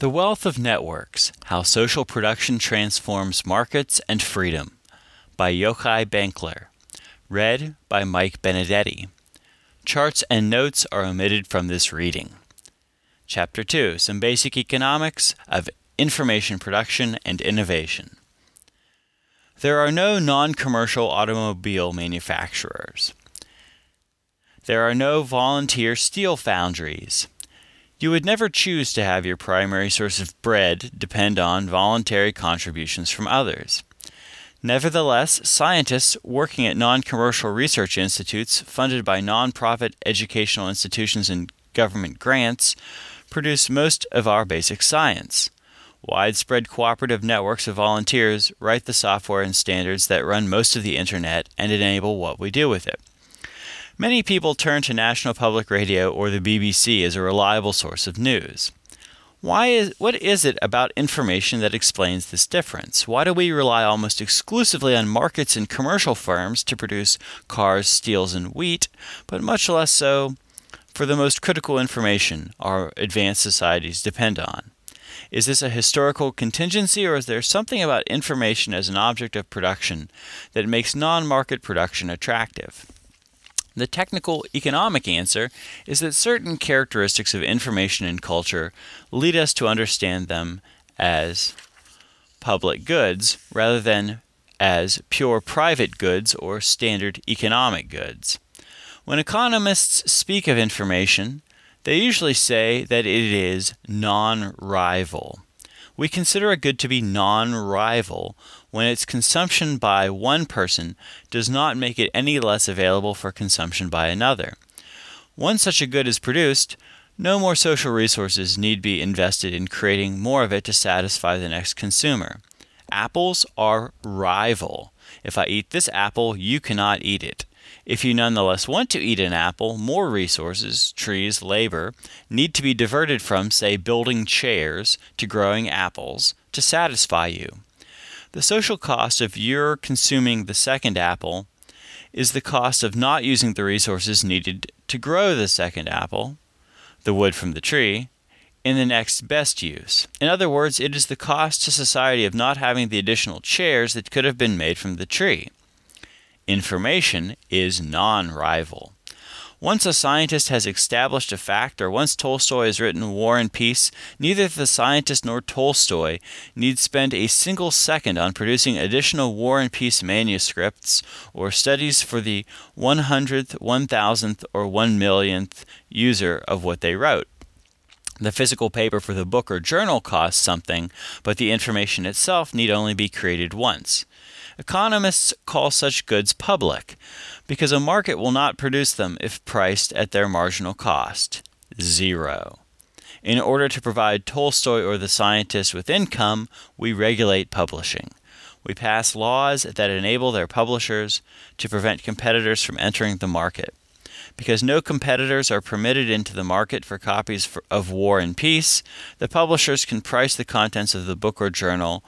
The Wealth of Networks: How Social Production Transforms Markets and Freedom by Yochai Benkler. Read by Mike Benedetti. Charts and notes are omitted from this reading. Chapter 2. Some Basic Economics of Information Production and Innovation. There are no non-commercial automobile manufacturers. There are no volunteer steel foundries. You would never choose to have your primary source of bread depend on voluntary contributions from others. Nevertheless, scientists working at non-commercial research institutes funded by non-profit educational institutions and government grants produce most of our basic science. Widespread cooperative networks of volunteers write the software and standards that run most of the Internet and enable what we do with it. Many people turn to National Public Radio or the BBC as a reliable source of news. What is it about information that explains this difference? Why do we rely almost exclusively on markets and commercial firms to produce cars, steels, and wheat, but much less so for the most critical information our advanced societies depend on? Is this a historical contingency, or is there something about information as an object of production that makes non-market production attractive? The technical economic answer is that certain characteristics of information and culture lead us to understand them as public goods rather than as pure private goods or standard economic goods. When economists speak of information, they usually say that it is non-rival. We consider a good to be non-rival when its consumption by one person does not make it any less available for consumption by another. Once such a good is produced, no more social resources need be invested in creating more of it to satisfy the next consumer. Apples are rival. If I eat this apple, you cannot eat it. If you nonetheless want to eat an apple, more resources, trees, labor, need to be diverted from, say, building chairs to growing apples to satisfy you. The social cost of your consuming the second apple is the cost of not using the resources needed to grow the second apple, the wood from the tree, in the next best use. In other words, it is the cost to society of not having the additional chairs that could have been made from the tree. Information is non-rival. Once a scientist has established a fact, or once Tolstoy has written War and Peace, neither the scientist nor Tolstoy need spend a single second on producing additional War and Peace manuscripts or studies for the 100th, 1,000th, or 1,000,000th user of what they wrote. The physical paper for the book or journal costs something, but the information itself need only be created once. Economists call such goods public, because a market will not produce them if priced at their marginal cost, zero. In order to provide Tolstoy or the scientist with income, we regulate publishing. We pass laws that enable their publishers to prevent competitors from entering the market. Because no competitors are permitted into the market for copies of War and Peace, the publishers can price the contents of the book or journal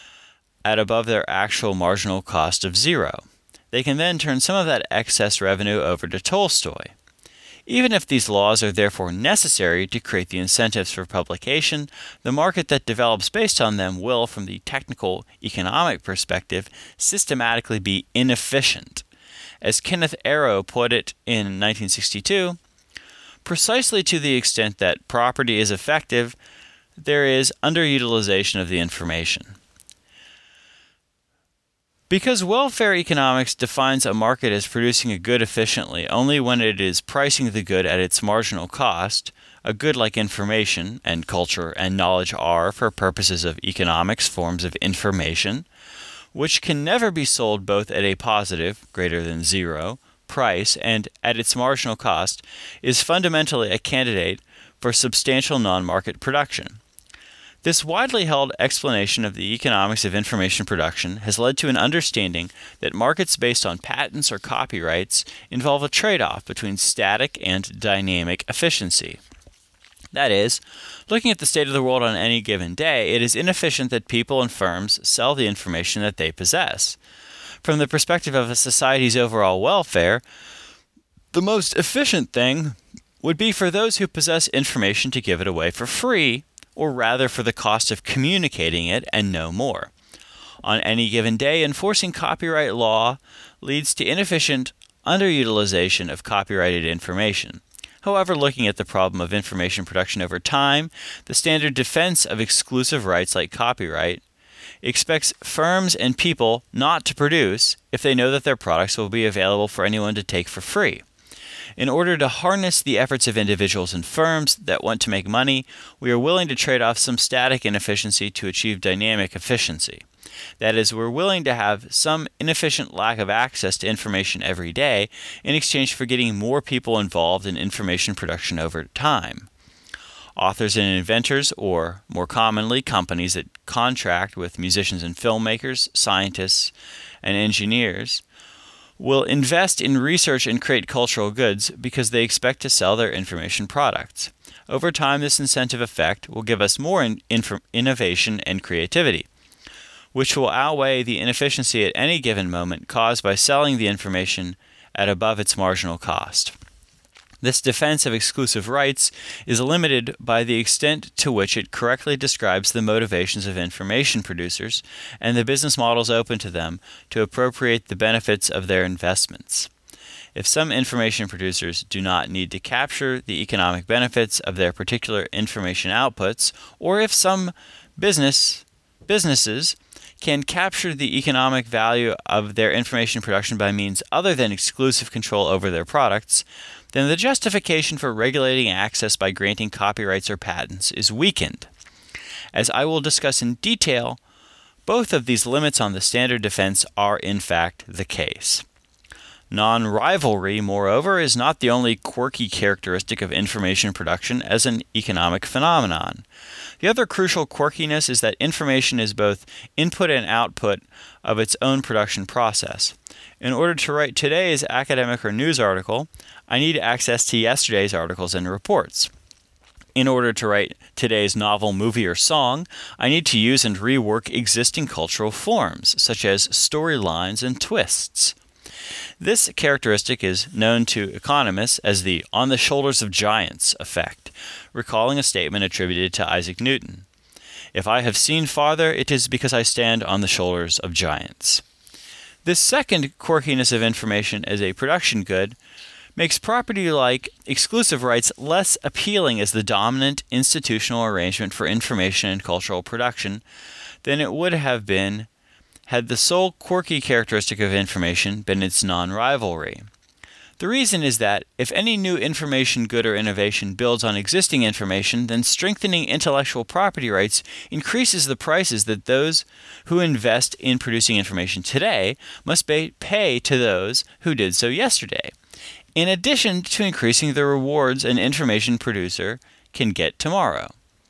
at above their actual marginal cost of zero. They can then turn some of that excess revenue over to Tolstoy. Even if these laws are therefore necessary to create the incentives for publication, the market that develops based on them will, from the technical economic perspective, systematically be inefficient. As Kenneth Arrow put it in 1962, precisely to the extent that property is effective, there is underutilization of the information. Because welfare economics defines a market as producing a good efficiently only when it is pricing the good at its marginal cost, a good like information and culture and knowledge are, for purposes of economics, forms of information, which can never be sold both at a positive, greater than zero, price and at its marginal cost, is fundamentally a candidate for substantial non-market production. This widely held explanation of the economics of information production has led to an understanding that markets based on patents or copyrights involve a trade-off between static and dynamic efficiency. That is, looking at the state of the world on any given day, it is inefficient that people and firms sell the information that they possess. From the perspective of a society's overall welfare, the most efficient thing would be for those who possess information to give it away for free, or rather for the cost of communicating it and no more. On any given day, enforcing copyright law leads to inefficient underutilization of copyrighted information. However, looking at the problem of information production over time, the standard defense of exclusive rights like copyright expects firms and people not to produce if they know that their products will be available for anyone to take for free. In order to harness the efforts of individuals and firms that want to make money, we are willing to trade off some static inefficiency to achieve dynamic efficiency. That is, we're willing to have some inefficient lack of access to information every day in exchange for getting more people involved in information production over time. Authors and inventors, or more commonly, companies that contract with musicians and filmmakers, scientists, and engineers, will invest in research and create cultural goods because they expect to sell their information products. Over time, this incentive effect will give us more innovation and creativity, which will outweigh the inefficiency at any given moment caused by selling the information at above its marginal cost. This defense of exclusive rights is limited by the extent to which it correctly describes the motivations of information producers and the business models open to them to appropriate the benefits of their investments. If some information producers do not need to capture the economic benefits of their particular information outputs, or if some businesses can capture the economic value of their information production by means other than exclusive control over their products, then the justification for regulating access by granting copyrights or patents is weakened. As I will discuss in detail, both of these limits on the standard defense are in fact the case. Non-rivalry, moreover, is not the only quirky characteristic of information production as an economic phenomenon. The other crucial quirkiness is that information is both input and output of its own production process. In order to write today's academic or news article, I need access to yesterday's articles and reports. In order to write today's novel, movie, or song, I need to use and rework existing cultural forms, such as storylines and twists. This characteristic is known to economists as the "on the shoulders of giants" effect, recalling a statement attributed to Isaac Newton. If I have seen farther, it is because I stand on the shoulders of giants. This second quirkiness of information as a production good makes property-like exclusive rights less appealing as the dominant institutional arrangement for information and cultural production than it would have been had the sole quirky characteristic of information been its non-rivalry. The reason is that if any new information good or innovation builds on existing information, then strengthening intellectual property rights increases the prices that those who invest in producing information today must pay to those who did so yesterday, in addition to increasing the rewards an information producer can get tomorrow.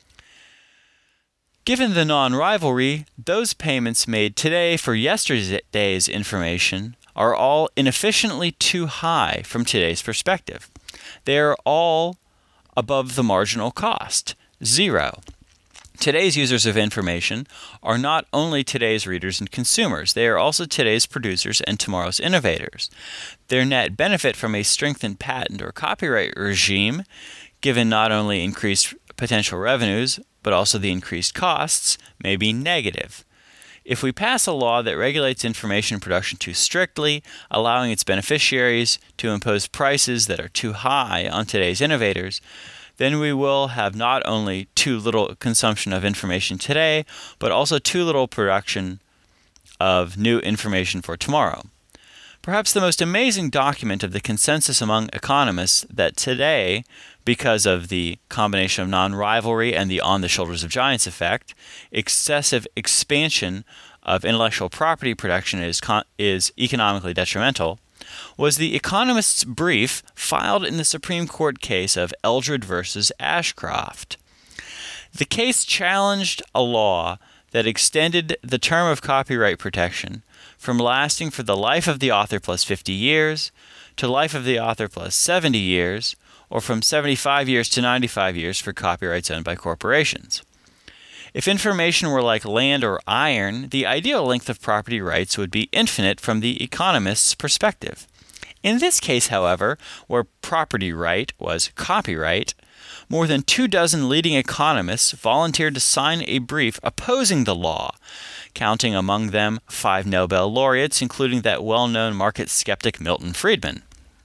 Given the non-rivalry, those payments made today for yesterday's information are all inefficiently too high from today's perspective. They are all above the marginal cost, zero. Today's users of information are not only today's readers and consumers, they are also today's producers and tomorrow's innovators. Their net benefit from a strengthened patent or copyright regime, given not only increased potential revenues, but also the increased costs, may be negative. If we pass a law that regulates information production too strictly, allowing its beneficiaries to impose prices that are too high on today's innovators, then we will have not only too little consumption of information today, but also too little production of new information for tomorrow. Perhaps the most amazing document of the consensus among economists that today, because of the combination of non-rivalry and the on-the-shoulders-of-giants effect, excessive expansion of intellectual property protection is economically detrimental, was the Economist's brief filed in the Supreme Court case of Eldred versus Ashcroft. The case challenged a law that extended the term of copyright protection from lasting for the life of the author plus 50 years to life of the author plus 70 years, or from 75 years to 95 years for copyrights owned by corporations. If information were like land or iron, the ideal length of property rights would be infinite from the economist's perspective. In this case, however, where property right was copyright, more than 24 leading economists volunteered to sign a brief opposing the law, counting among them 5 Nobel laureates, including that well-known market skeptic Milton Friedman.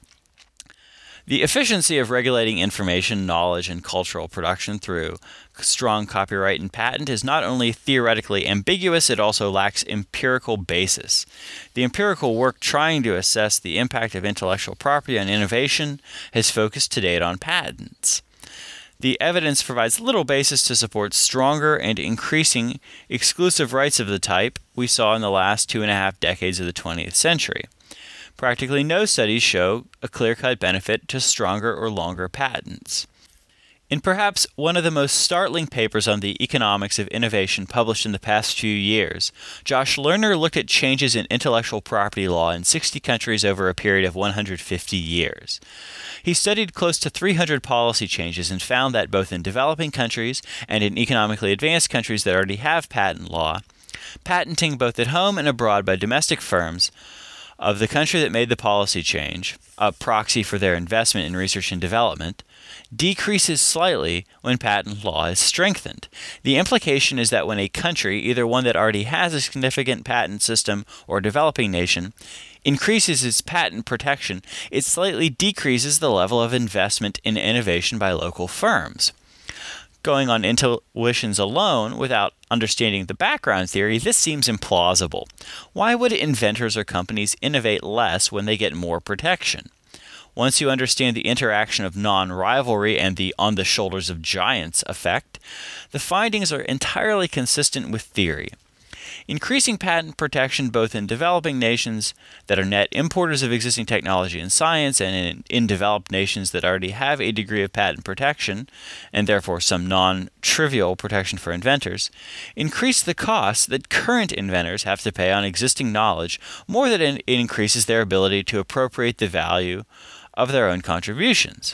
The efficiency of regulating information, knowledge, and cultural production through strong copyright and patent is not only theoretically ambiguous, it also lacks empirical basis. The empirical work trying to assess the impact of intellectual property on innovation has focused to date on patents. The evidence provides little basis to support stronger and increasing exclusive rights of the type we saw in the last 2.5 decades of the 20th century. Practically no studies show a clear-cut benefit to stronger or longer patents. In perhaps one of the most startling papers on the economics of innovation published in the past few years, Josh Lerner looked at changes in intellectual property law in 60 countries over a period of 150 years. He studied close to 300 policy changes and found that both in developing countries and in economically advanced countries that already have patent law, patenting both at home and abroad by domestic firms of the country that made the policy change, a proxy for their investment in research and development, decreases slightly when patent law is strengthened. The implication is that when a country, either one that already has a significant patent system or a developing nation, increases its patent protection, it slightly decreases the level of investment in innovation by local firms. Going on intuitions alone, without understanding the background theory, this seems implausible. Why would inventors or companies innovate less when they get more protection? Once you understand the interaction of non-rivalry and the on-the-shoulders-of-giants effect, the findings are entirely consistent with theory. Increasing patent protection both in developing nations that are net importers of existing technology and science and in developed nations that already have a degree of patent protection, and therefore some non-trivial protection for inventors, increase the costs that current inventors have to pay on existing knowledge more than it increases their ability to appropriate the value of their own contributions.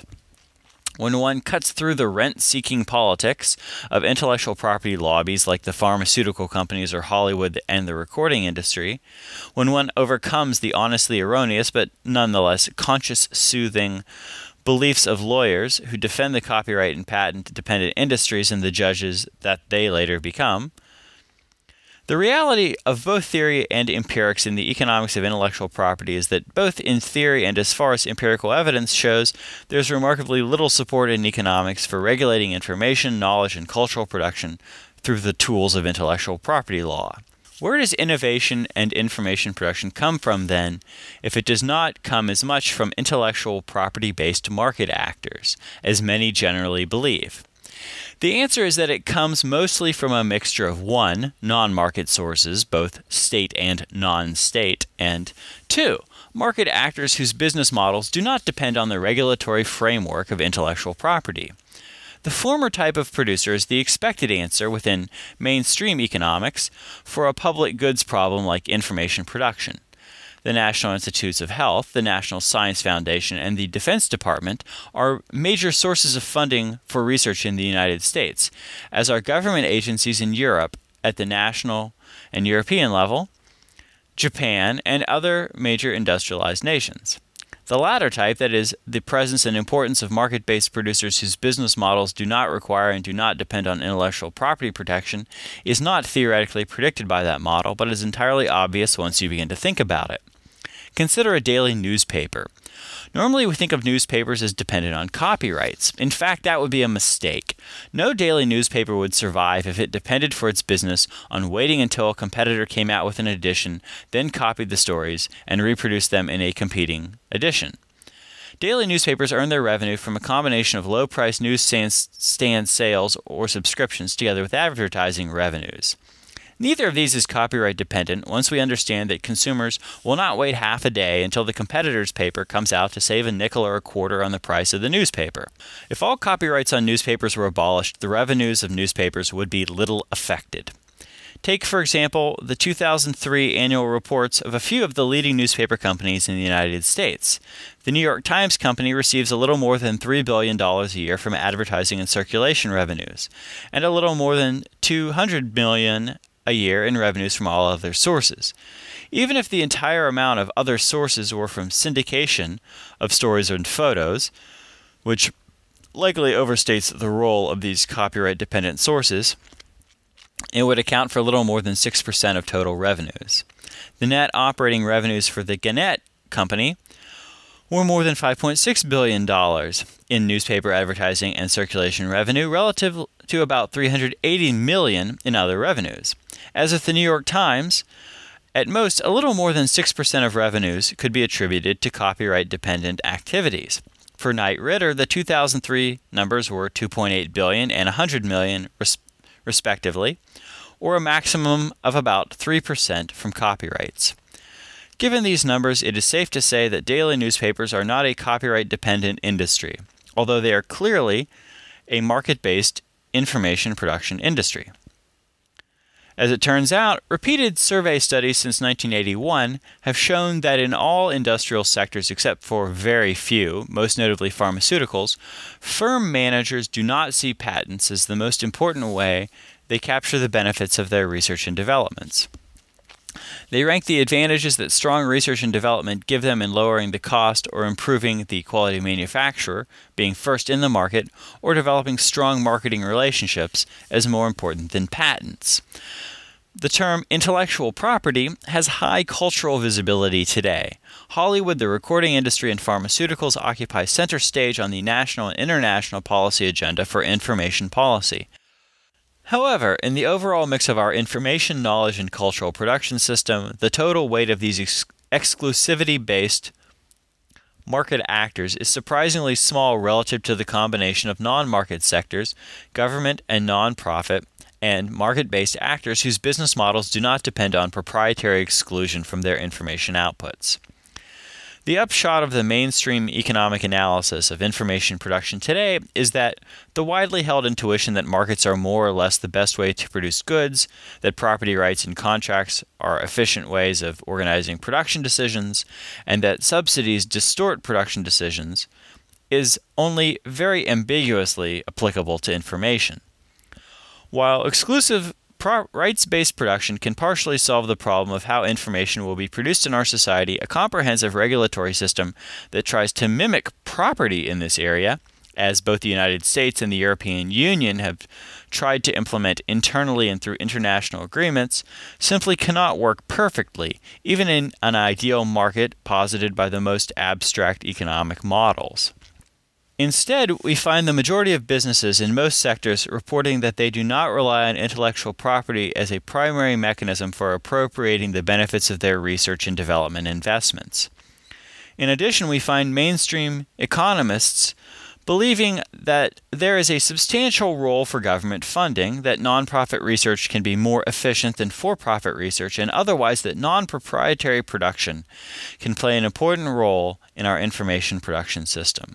When one cuts through the rent-seeking politics of intellectual property lobbies like the pharmaceutical companies or Hollywood and the recording industry, when one overcomes the honestly erroneous but nonetheless conscience-soothing beliefs of lawyers who defend the copyright and patent-dependent industries and the judges that they later become, the reality of both theory and empirics in the economics of intellectual property is that both in theory and as far as empirical evidence shows, there's remarkably little support in economics for regulating information, knowledge, and cultural production through the tools of intellectual property law. Where does innovation and information production come from, then, if it does not come as much from intellectual property-based market actors, as many generally believe? The answer is that it comes mostly from a mixture of 1, non-market sources, both state and non-state, and 2, market actors whose business models do not depend on the regulatory framework of intellectual property. The former type of producer is the expected answer within mainstream economics for a public goods problem like information production. The National Institutes of Health, the National Science Foundation, and the Defense Department are major sources of funding for research in the United States, as are government agencies in Europe at the national and European level, Japan, and other major industrialized nations. The latter type, that is, the presence and importance of market-based producers whose business models do not require and do not depend on intellectual property protection, is not theoretically predicted by that model, but is entirely obvious once you begin to think about it. Consider a daily newspaper. Normally we think of newspapers as dependent on copyrights. In fact, that would be a mistake. No daily newspaper would survive if it depended for its business on waiting until a competitor came out with an edition, then copied the stories, and reproduced them in a competing edition. Daily newspapers earn their revenue from a combination of low-priced newsstand sales or subscriptions together with advertising revenues. Neither of these is copyright dependent once we understand that consumers will not wait half a day until the competitor's paper comes out to save a nickel or a quarter on the price of the newspaper. If all copyrights on newspapers were abolished, the revenues of newspapers would be little affected. Take, for example, the 2003 annual reports of a few of the leading newspaper companies in the United States. The New York Times Company receives a little more than $3 billion a year from advertising and circulation revenues, and a little more than $200 million a year in revenues from all other sources. Even if the entire amount of other sources were from syndication of stories and photos, which likely overstates the role of these copyright-dependent sources, it would account for a little more than 6% of total revenues. The net operating revenues for the Gannett Company were more than $5.6 billion in newspaper advertising and circulation revenue, relative to about $380 million in other revenues. As with the New York Times, at most, a little more than 6% of revenues could be attributed to copyright-dependent activities. For Knight Ridder, the 2003 numbers were $2.8 billion and $100 million, respectively, or a maximum of about 3% from copyrights. Given these numbers, it is safe to say that daily newspapers are not a copyright-dependent industry, although they are clearly a market-based information production industry. As it turns out, repeated survey studies since 1981 have shown that in all industrial sectors except for very few, most notably pharmaceuticals, firm managers do not see patents as the most important way they capture the benefits of their research and developments. They rank the advantages that strong research and development give them in lowering the cost or improving the quality of manufacturer, being first in the market, or developing strong marketing relationships as more important than patents. The term intellectual property has high cultural visibility today. Hollywood, the recording industry, and pharmaceuticals occupy center stage on the national and international policy agenda for information policy. However, in the overall mix of our information, knowledge, and cultural production system, the total weight of these exclusivity-based market actors is surprisingly small relative to the combination of non-market sectors, government and non-profit, and market-based actors whose business models do not depend on proprietary exclusion from their information outputs. The upshot of the mainstream economic analysis of information production today is that the widely held intuition that markets are more or less the best way to produce goods, that property rights and contracts are efficient ways of organizing production decisions, and that subsidies distort production decisions, is only very ambiguously applicable to information. While exclusive rights-based production can partially solve the problem of how information will be produced in our society, a comprehensive regulatory system that tries to mimic property in this area, as both the United States and the European Union have tried to implement internally and through international agreements, simply cannot work perfectly, even in an ideal market posited by the most abstract economic models. Instead, we find the majority of businesses in most sectors reporting that they do not rely on intellectual property as a primary mechanism for appropriating the benefits of their research and development investments. In addition, we find mainstream economists believing that there is a substantial role for government funding, that nonprofit research can be more efficient than for-profit research, and otherwise that non-proprietary production can play an important role in our information production system.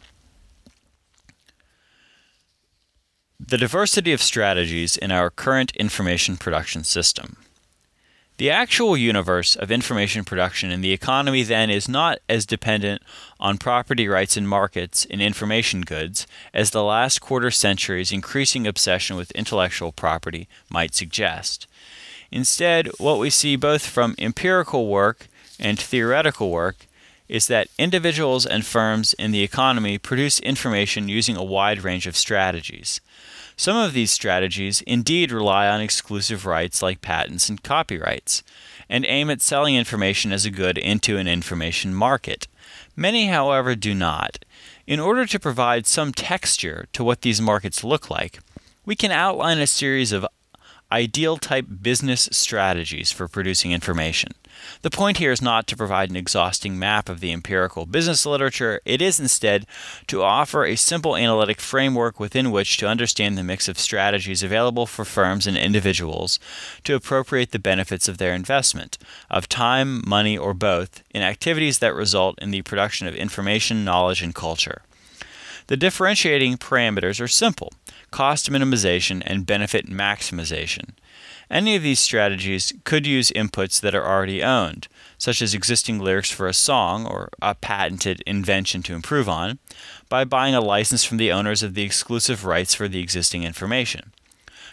The diversity of strategies in our current information production system. The actual universe of information production in the economy then is not as dependent on property rights and markets in information goods as the last quarter century's increasing obsession with intellectual property might suggest. Instead, what we see both from empirical work and theoretical work is that individuals and firms in the economy produce information using a wide range of strategies. Some of these strategies indeed rely on exclusive rights like patents and copyrights, and aim at selling information as a good into an information market. Many, however, do not. In order to provide some texture to what these markets look like, we can outline a series of ideal-type business strategies for producing information. The point here is not to provide an exhausting map of the empirical business literature. It is instead to offer a simple analytic framework within which to understand the mix of strategies available for firms and individuals to appropriate the benefits of their investment, of time, money, or both, in activities that result in the production of information, knowledge, and culture. The differentiating parameters are simple: cost minimization and benefit maximization. Any of these strategies could use inputs that are already owned, such as existing lyrics for a song or a patented invention to improve on, by buying a license from the owners of the exclusive rights for the existing information.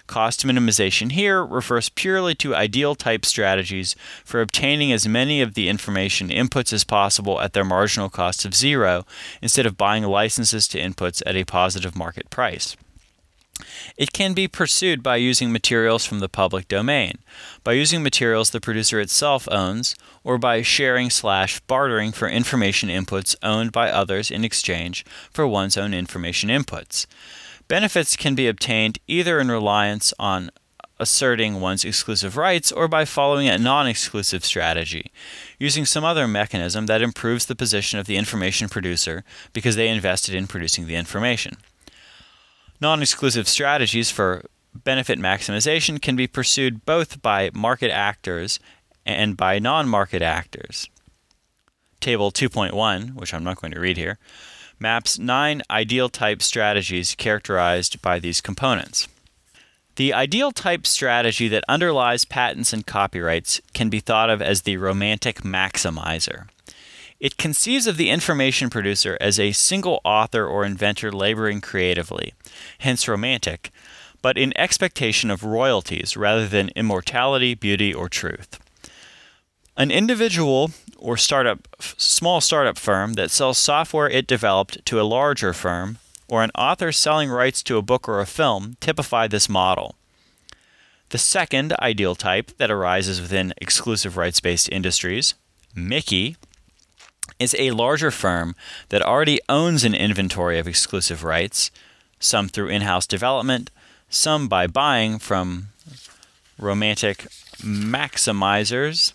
Cost minimization here refers purely to ideal type strategies for obtaining as many of the information inputs as possible at their marginal cost of zero, instead of buying licenses to inputs at a positive market price. It can be pursued by using materials from the public domain, by using materials the producer itself owns, or by sharing/bartering for information inputs owned by others in exchange for one's own information inputs. Benefits can be obtained either in reliance on asserting one's exclusive rights or by following a non-exclusive strategy, using some other mechanism that improves the position of the information producer because they invested in producing the information. Non-exclusive strategies for benefit maximization can be pursued both by market actors and by non-market actors. Table 2.1, which I'm not going to read here, maps 9 ideal type strategies characterized by these components. The ideal type strategy that underlies patents and copyrights can be thought of as the romantic maximizer. It conceives of the information producer as a single author or inventor laboring creatively, hence romantic, but in expectation of royalties rather than immortality, beauty, or truth. An individual or small startup firm that sells software it developed to a larger firm, or an author selling rights to a book or a film, typify this model. The second ideal type that arises within exclusive rights-based industries, Mickey, is a larger firm that already owns an inventory of exclusive rights, some through in-house development, some by buying from romantic maximizers.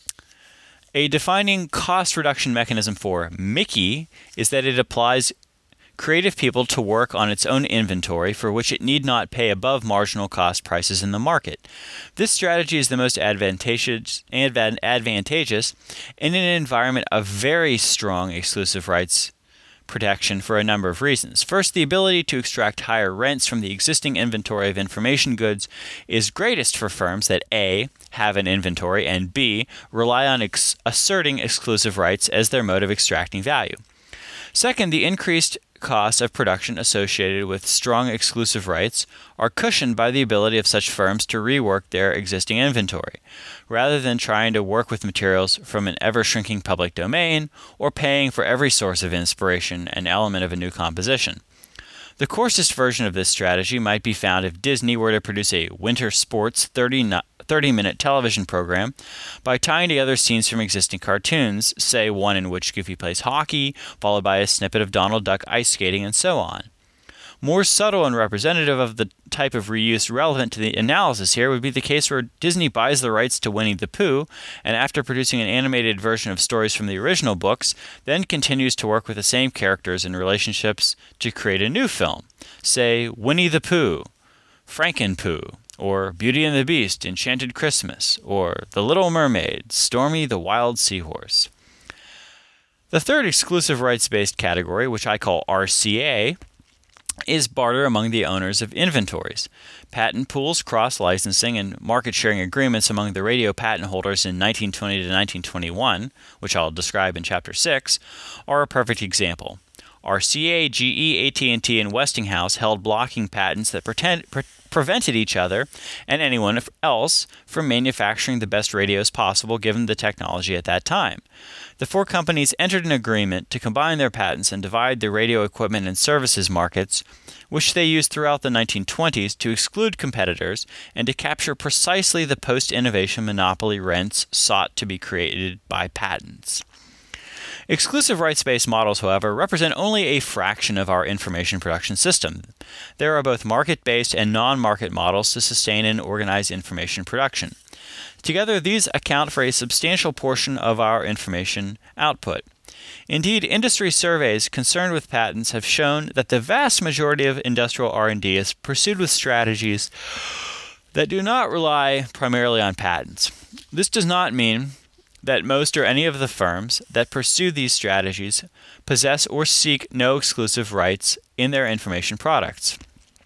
A defining cost reduction mechanism for Mickey is that it applies creative people to work on its own inventory for which it need not pay above marginal cost prices in the market. This strategy is the most advantageous in an environment of very strong exclusive rights protection for a number of reasons. First, the ability to extract higher rents from the existing inventory of information goods is greatest for firms that A, have an inventory, and B, rely on asserting exclusive rights as their mode of extracting value. Second, the increased costs of production associated with strong exclusive rights are cushioned by the ability of such firms to rework their existing inventory, rather than trying to work with materials from an ever-shrinking public domain or paying for every source of inspiration and element of a new composition. The coarsest version of this strategy might be found if Disney were to produce a winter sports 30-minute television program by tying together scenes from existing cartoons, say one in which Goofy plays hockey, followed by a snippet of Donald Duck ice skating, and so on. More subtle and representative of the type of reuse relevant to the analysis here would be the case where Disney buys the rights to Winnie the Pooh, and after producing an animated version of stories from the original books, then continues to work with the same characters and relationships to create a new film, say Winnie the Pooh, Frankenpooh, or Beauty and the Beast, Enchanted Christmas, or The Little Mermaid, Stormy the Wild Seahorse. The third exclusive rights-based category, which I call RCA, is barter among the owners of inventories. Patent pools, cross-licensing, and market-sharing agreements among the radio patent holders in 1920 to 1921, which I'll describe in Chapter 6, are a perfect example. RCA, GE, AT&T, and Westinghouse held blocking patents that prevented each other and anyone else from manufacturing the best radios possible given the technology at that time. The four companies entered an agreement to combine their patents and divide the radio equipment and services markets, which they used throughout the 1920s to exclude competitors and to capture precisely the post-innovation monopoly rents sought to be created by patents. Exclusive rights-based models, however, represent only a fraction of our information production system. There are both market-based and non-market models to sustain and organize information production. Together, these account for a substantial portion of our information output. Indeed, industry surveys concerned with patents have shown that the vast majority of industrial R&D is pursued with strategies that do not rely primarily on patents. This does not mean that most or any of the firms that pursue these strategies possess or seek no exclusive rights in their information products.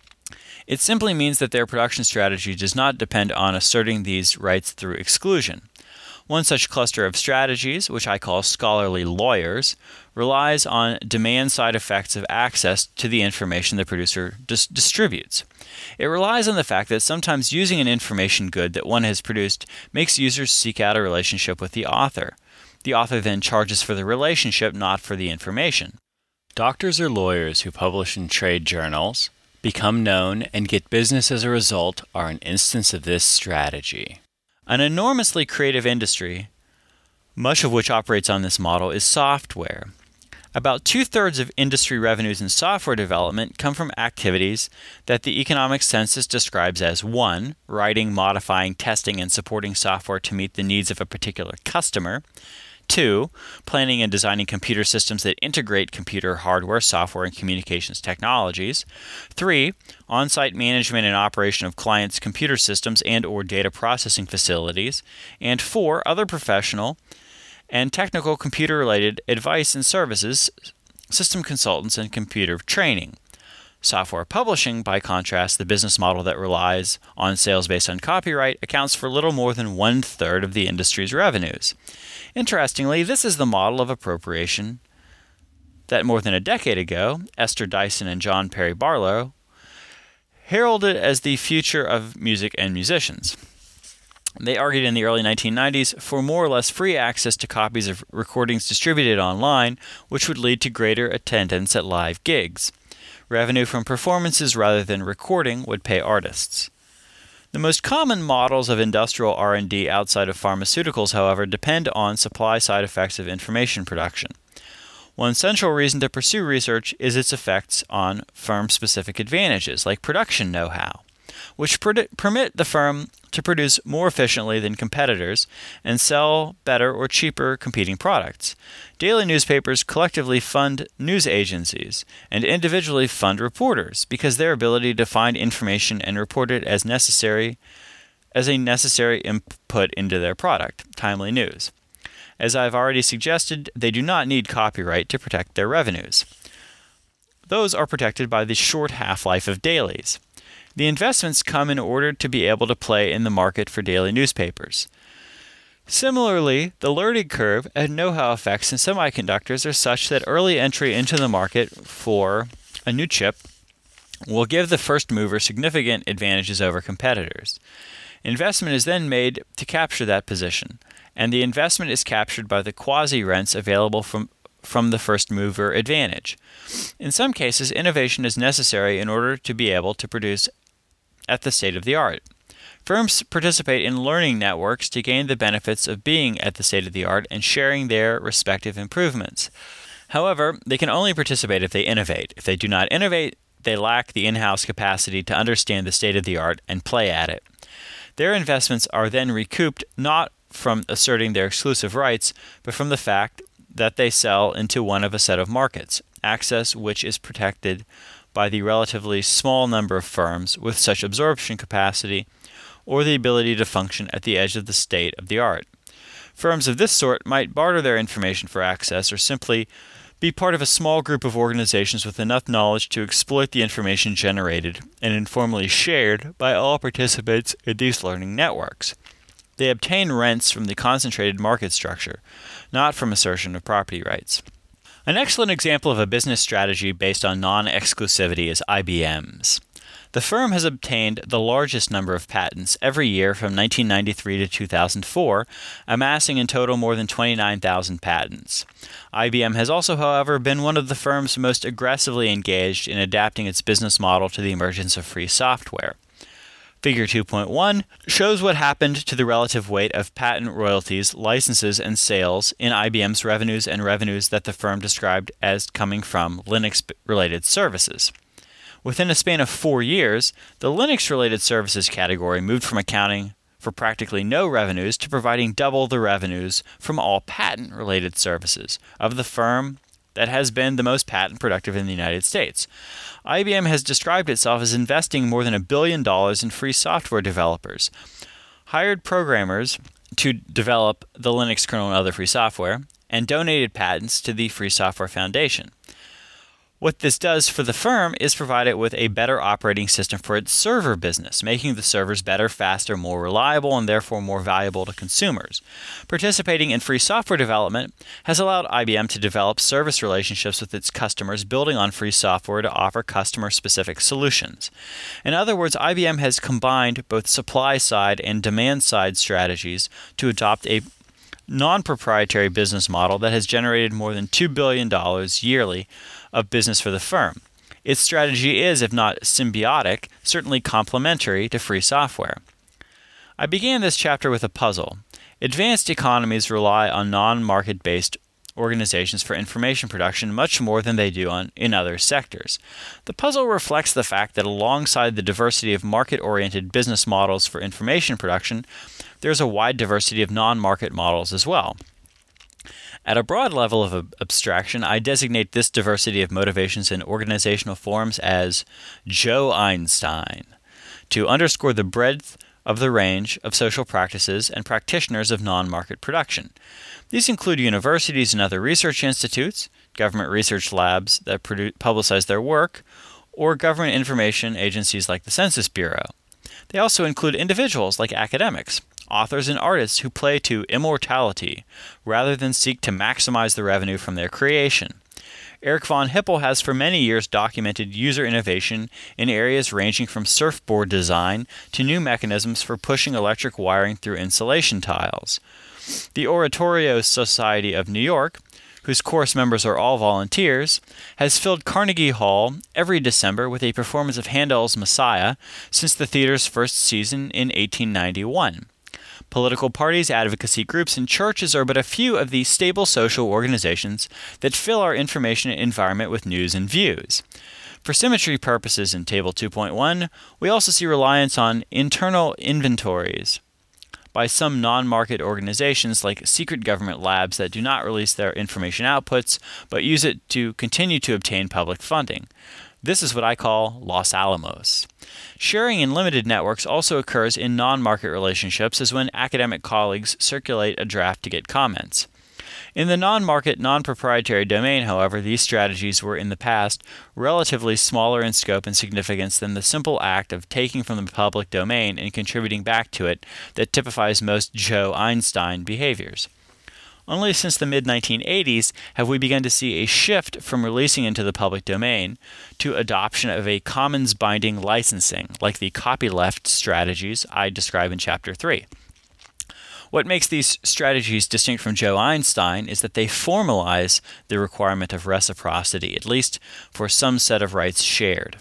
It simply means that their production strategy does not depend on asserting these rights through exclusion. One such cluster of strategies, which I call scholarly lawyers, relies on demand-side effects of access to the information the producer distributes. It relies on the fact that sometimes using an information good that one has produced makes users seek out a relationship with the author. The author then charges for the relationship, not for the information. Doctors or lawyers who publish in trade journals, become known, and get business as a result are an instance of this strategy. An enormously creative industry, much of which operates on this model, is software. About 2/3 of industry revenues in software development come from activities that the economic census describes as 1. Writing, modifying, testing, and supporting software to meet the needs of a particular customer. 2. Planning and designing computer systems that integrate computer hardware, software, and communications technologies. 3. On-site management and operation of clients' computer systems and/or data processing facilities. And 4. Other professional and technical computer-related advice and services, system consultants, and computer training. Software publishing, by contrast, the business model that relies on sales based on copyright, accounts for little more than 1/3 of the industry's revenues. Interestingly, this is the model of appropriation that more than a decade ago, Esther Dyson and John Perry Barlow heralded as the future of music and musicians. They argued in the early 1990s for more or less free access to copies of recordings distributed online, which would lead to greater attendance at live gigs. Revenue from performances rather than recording would pay artists. The most common models of industrial R&D outside of pharmaceuticals, however, depend on supply-side effects of information production. One central reason to pursue research is its effects on firm-specific advantages, like production know-how, which permit the firm to produce more efficiently than competitors and sell better or cheaper competing products. Daily newspapers collectively fund news agencies and individually fund reporters because their ability to find information and report it as a necessary input into their product, timely news. As I've already suggested, they do not need copyright to protect their revenues. Those are protected by the short half-life of dailies. The investments come in order to be able to play in the market for daily newspapers. Similarly, the learning curve and know-how effects in semiconductors are such that early entry into the market for a new chip will give the first mover significant advantages over competitors. Investment is then made to capture that position, and the investment is captured by the quasi-rents available from the first mover advantage. In some cases, innovation is necessary in order to be able to produce at the state of the art. Firms participate in learning networks to gain the benefits of being at the state of the art and sharing their respective improvements. However, they can only participate if they innovate. If they do not innovate, they lack the in-house capacity to understand the state of the art and play at it. Their investments are then recouped not from asserting their exclusive rights, but from the fact that they sell into one of a set of markets, access which is protected by the relatively small number of firms with such absorption capacity or the ability to function at the edge of the state of the art. Firms of this sort might barter their information for access or simply be part of a small group of organizations with enough knowledge to exploit the information generated and informally shared by all participants in these learning networks. They obtain rents from the concentrated market structure, not from assertion of property rights. An excellent example of a business strategy based on non-exclusivity is IBM's. The firm has obtained the largest number of patents every year from 1993 to 2004, amassing in total more than 29,000 patents. IBM has also, however, been one of the firms most aggressively engaged in adapting its business model to the emergence of free software. Figure 2.1 shows what happened to the relative weight of patent royalties, licenses, and sales in IBM's revenues and revenues that the firm described as coming from Linux-related services. Within a span of 4 years, the Linux-related services category moved from accounting for practically no revenues to providing double the revenues from all patent-related services of the firm that has been the most patent productive in the United States. IBM has described itself as investing more than $1 billion in free software developers, hired programmers to develop the Linux kernel and other free software, and donated patents to the Free Software Foundation. What this does for the firm is provide it with a better operating system for its server business, making the servers better, faster, more reliable, and therefore more valuable to consumers. Participating in free software development has allowed IBM to develop service relationships with its customers, building on free software to offer customer-specific solutions. In other words, IBM has combined both supply-side and demand-side strategies to adopt a non-proprietary business model that has generated more than $2 billion yearly of business for the firm. Its strategy is, if not symbiotic, certainly complementary to free software. I began this chapter with a puzzle. Advanced economies rely on non-market-based organizations for information production much more than they do in other sectors. The puzzle reflects the fact that alongside the diversity of market-oriented business models for information production, there's a wide diversity of non-market models as well. At a broad level of abstraction, I designate this diversity of motivations and organizational forms as Joe Einstein, to underscore the breadth of the range of social practices and practitioners of non-market production. These include universities and other research institutes, government research labs that publicize their work, or government information agencies like the Census Bureau. They also include individuals like academics, authors and artists who play to immortality rather than seek to maximize the revenue from their creation. Eric von Hippel has for many years documented user innovation in areas ranging from surfboard design to new mechanisms for pushing electric wiring through insulation tiles. The Oratorio Society of New York, whose course members are all volunteers, has filled Carnegie Hall every December with a performance of Handel's Messiah since the theater's first season in 1891. Political parties, advocacy groups, and churches are but a few of the stable social organizations that fill our information environment with news and views. For symmetry purposes in Table 2.1, we also see reliance on internal inventories by some non-market organizations like secret government labs that do not release their information outputs but use it to continue to obtain public funding. This is what I call Los Alamos. Sharing in limited networks also occurs in non-market relationships, as when academic colleagues circulate a draft to get comments. In the non-market, non-proprietary domain, however, these strategies were in the past relatively smaller in scope and significance than the simple act of taking from the public domain and contributing back to it that typifies most Joe Einstein behaviors. Only since the mid-1980s have we begun to see a shift from releasing into the public domain to adoption of a commons-binding licensing, like the copyleft strategies I describe in Chapter 3. What makes these strategies distinct from Joe Einstein is that they formalize the requirement of reciprocity, at least for some set of rights shared.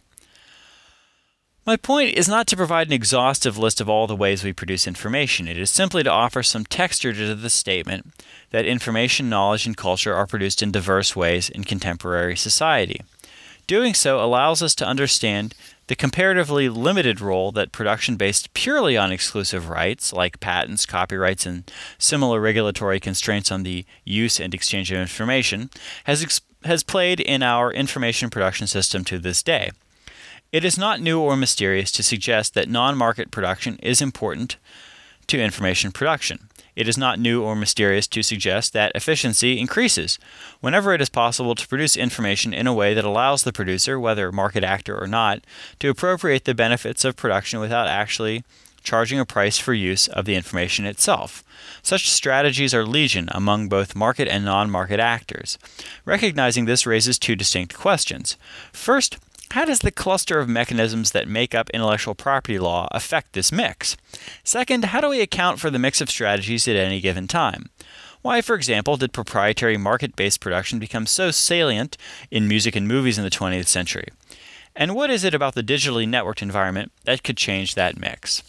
My point is not to provide an exhaustive list of all the ways we produce information. It is simply to offer some texture to the statement that information, knowledge, and culture are produced in diverse ways in contemporary society. Doing so allows us to understand the comparatively limited role that production based purely on exclusive rights, like patents, copyrights, and similar regulatory constraints on the use and exchange of information, has played in our information production system to this day. It is not new or mysterious to suggest that non-market production is important to information production. It is not new or mysterious to suggest that efficiency increases whenever it is possible to produce information in a way that allows the producer, whether market actor or not, to appropriate the benefits of production without actually charging a price for use of the information itself. Such strategies are legion among both market and non-market actors. Recognizing this raises two distinct questions. First, how does the cluster of mechanisms that make up intellectual property law affect this mix? Second, how do we account for the mix of strategies at any given time? Why, for example, did proprietary market-based production become so salient in music and movies in the 20th century? And what is it about the digitally networked environment that could change that mix?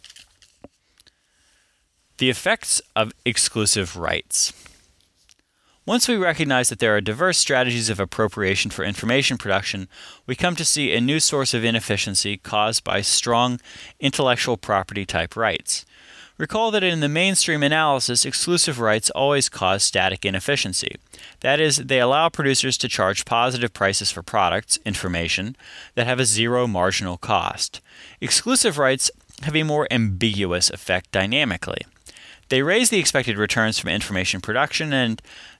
The effects of exclusive rights. Once we recognize that there are diverse strategies of appropriation for information production, we come to see a new source of inefficiency caused by strong intellectual property type rights. Recall that in the mainstream analysis, exclusive rights always cause static inefficiency. That is, they allow producers to charge positive prices for products, information, that have a zero marginal cost. Exclusive rights have a more ambiguous effect dynamically. They raise the expected returns from information production and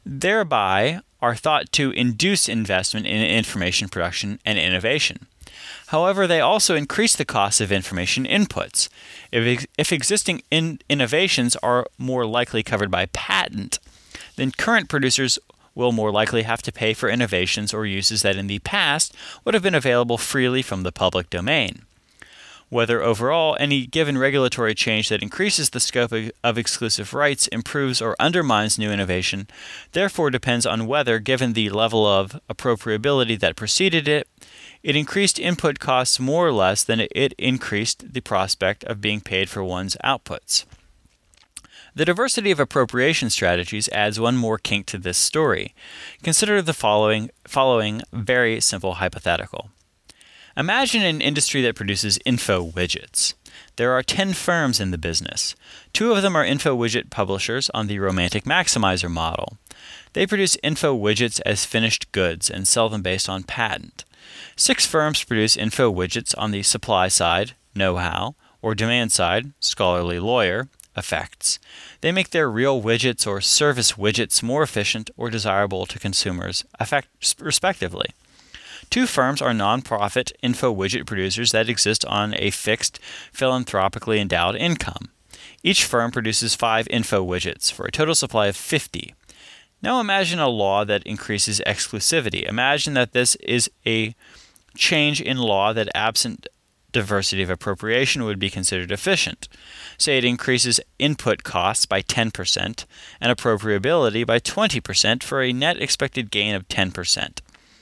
thereby are thought to induce investment in information production and innovation. However, they also increase the cost of information inputs. If existing innovations are more likely covered by patent, then current producers will more likely have to pay for innovations or uses that in the past would have been available freely from the public domain. Whether overall any given regulatory change that increases the scope of exclusive rights improves or undermines new innovation, therefore depends on whether, given the level of appropriability that preceded it, it increased input costs more or less than it increased the prospect of being paid for one's outputs. The diversity of appropriation strategies adds one more kink to this story. Consider the following very simple hypothetical. Imagine an industry that produces info widgets. There are 10 firms in the business. 2 of them are info widget publishers on the Romantic Maximizer model. They produce info widgets as finished goods and sell them based on patent. 6 firms produce info widgets on the supply side, know-how, or demand side, scholarly lawyer, effects. They make their real widgets or service widgets more efficient or desirable to consumers, respectively. 2 firms are non-profit info widget producers that exist on a fixed, philanthropically endowed income. Each firm produces 5 info widgets for a total supply of 50. Now imagine a law that increases exclusivity. Imagine that this is a change in law that, absent diversity of appropriation, would be considered efficient. Say it increases input costs by 10% and appropriability by 20% for a net expected gain of 10%.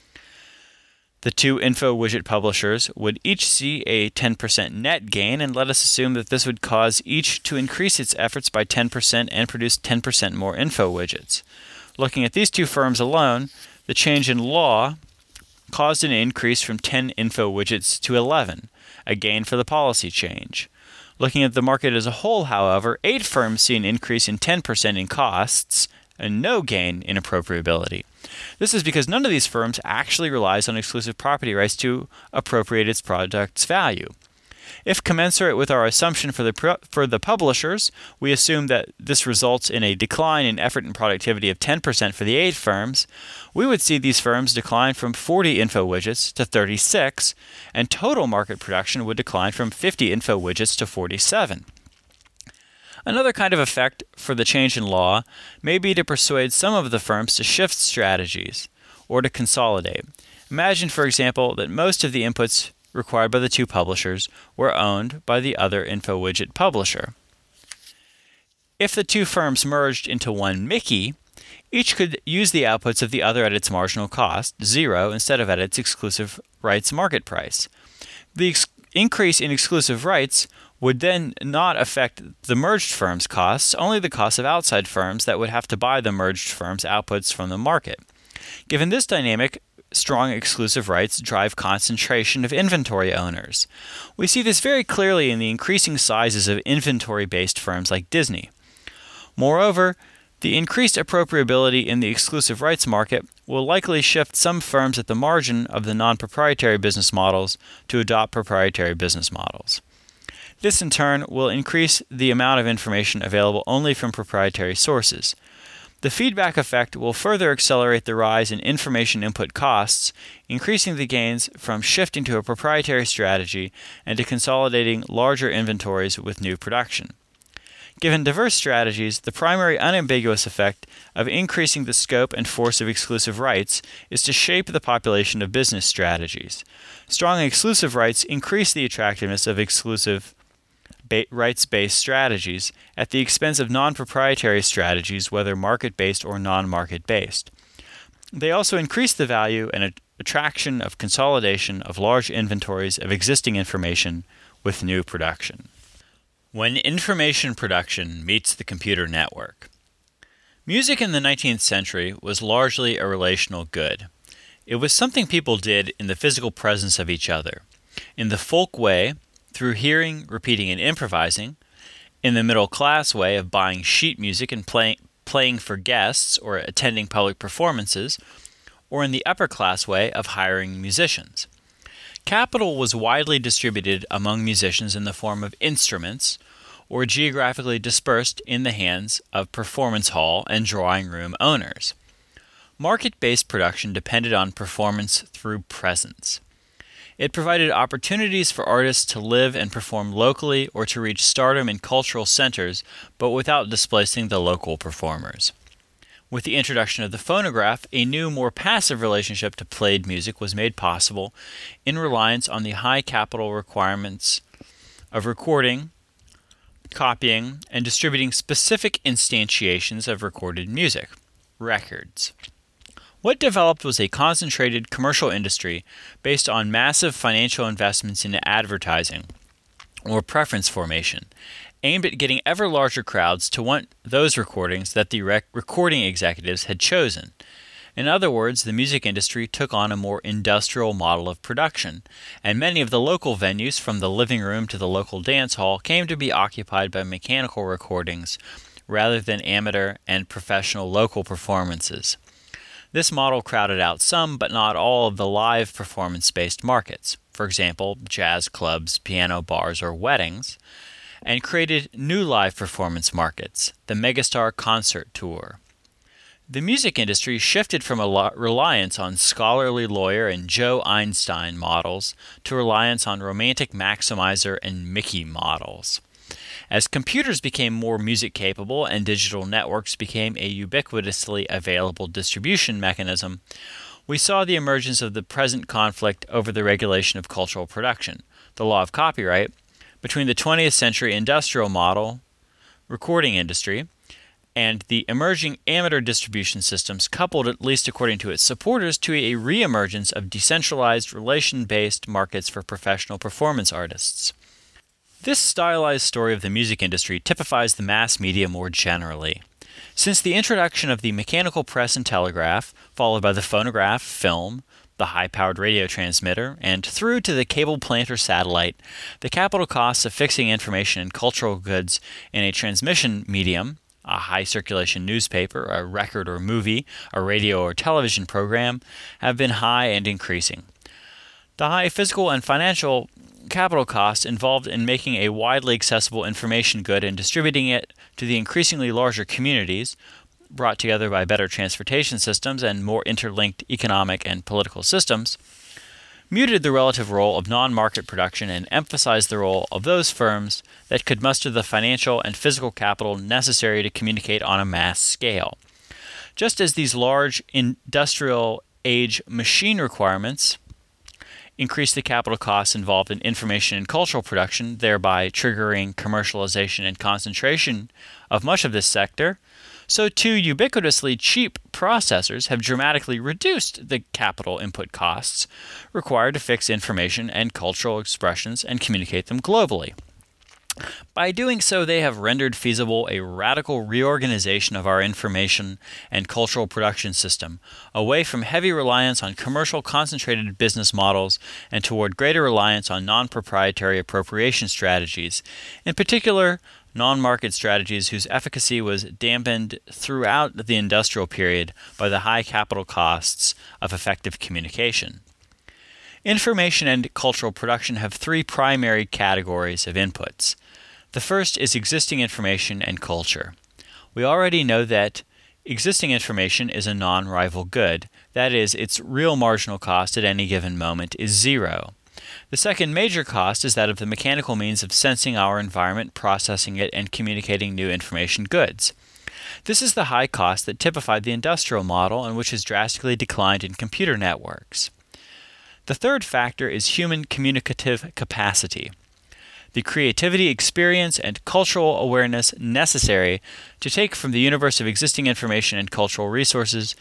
The 2 info widget publishers would each see a 10% net gain, and let us assume that this would cause each to increase its efforts by 10% and produce 10% more info widgets. Looking at these 2 firms alone, the change in law caused an increase from 10 info widgets to 11, a gain for the policy change. Looking at the market as a whole, however, 8 firms see an increase in 10% in costs and no gain in appropriability. This is because none of these firms actually relies on exclusive property rights to appropriate its product's value. If commensurate with our assumption for the publishers, we assume that this results in a decline in effort and productivity of 10% for the 8 firms, we would see these firms decline from 40 info widgets to 36, and total market production would decline from 50 info widgets to 47. Another kind of effect for the change in law may be to persuade some of the firms to shift strategies or to consolidate. Imagine, for example, that most of the inputs required by the 2 publishers were owned by the other info widget publisher. If the 2 firms merged into one Mickey, each could use the outputs of the other at its marginal cost, 0, instead of at its exclusive rights market price. The increase in exclusive rights would then not affect the merged firm's costs, only the costs of outside firms that would have to buy the merged firm's outputs from the market. Given this dynamic, strong exclusive rights drive concentration of inventory owners. We see this very clearly in the increasing sizes of inventory-based firms like Disney. Moreover, the increased appropriability in the exclusive rights market will likely shift some firms at the margin of the non-proprietary business models to adopt proprietary business models. This, in turn, will increase the amount of information available only from proprietary sources. The feedback effect will further accelerate the rise in information input costs, increasing the gains from shifting to a proprietary strategy and to consolidating larger inventories with new production. Given diverse strategies, the primary unambiguous effect of increasing the scope and force of exclusive rights is to shape the population of business strategies. Strong exclusive rights increase the attractiveness of exclusive rights-based strategies at the expense of non-proprietary strategies, whether market-based or non-market-based. They also increase the value and attraction of consolidation of large inventories of existing information with new production. When information production meets the computer network. Music in the 19th century was largely a relational good. It was something people did in the physical presence of each other. In the folk way, through hearing, repeating, and improvising, in the middle-class way of buying sheet music and playing for guests or attending public performances, or in the upper-class way of hiring musicians. Capital was widely distributed among musicians in the form of instruments, or geographically dispersed in the hands of performance hall and drawing room owners. Market-based production depended on performance through presence. It provided opportunities for artists to live and perform locally or to reach stardom in cultural centers, but without displacing the local performers. With the introduction of the phonograph, a new, more passive relationship to played music was made possible in reliance on the high capital requirements of recording, copying, and distributing specific instantiations of recorded music, records. What developed was a concentrated commercial industry based on massive financial investments in advertising, or preference formation, aimed at getting ever larger crowds to want those recordings that the recording executives had chosen. In other words, the music industry took on a more industrial model of production, and many of the local venues, from the living room to the local dance hall, came to be occupied by mechanical recordings rather than amateur and professional local performances. This model crowded out some, but not all, of the live performance-based markets, for example, jazz clubs, piano bars, or weddings, and created new live performance markets, the Megastar Concert Tour. The music industry shifted from a reliance on scholarly lawyer and Joe Einstein models to reliance on romantic maximizer and Mickey models. As computers became more music-capable and digital networks became a ubiquitously available distribution mechanism, we saw the emergence of the present conflict over the regulation of cultural production, the law of copyright, between the 20th century industrial model, recording industry, and the emerging amateur distribution systems, coupled, at least according to its supporters, to a re-emergence of decentralized, relation-based markets for professional performance artists. This stylized story of the music industry typifies the mass media more generally. Since the introduction of the mechanical press and telegraph, followed by the phonograph, film, the high-powered radio transmitter, and through to the cable plant or satellite, the capital costs of fixing information and cultural goods in a transmission medium, a high-circulation newspaper, a record or movie, a radio or television program, have been high and increasing. The high physical and financial capital costs involved in making a widely accessible information good and distributing it to the increasingly larger communities, brought together by better transportation systems and more interlinked economic and political systems, muted the relative role of non-market production and emphasized the role of those firms that could muster the financial and physical capital necessary to communicate on a mass scale. Just as these large industrial age machine requirements increase the capital costs involved in information and cultural production, thereby triggering commercialization and concentration of much of this sector, so too ubiquitously cheap processors have dramatically reduced the capital input costs required to fix information and cultural expressions and communicate them globally. By doing so, they have rendered feasible a radical reorganization of our information and cultural production system, away from heavy reliance on commercial concentrated business models and toward greater reliance on non-proprietary appropriation strategies, in particular, non-market strategies whose efficacy was dampened throughout the industrial period by the high capital costs of effective communication. Information and cultural production have three primary categories of inputs. The first is existing information and culture. We already know that existing information is a non-rival good, that is, its real marginal cost at any given moment is zero. The second major cost is that of the mechanical means of sensing our environment, processing it, and communicating new information goods. This is the high cost that typified the industrial model and which has drastically declined in computer networks. The third factor is human communicative capacity, the creativity, experience, and cultural awareness necessary to take from the universe of existing information and cultural resources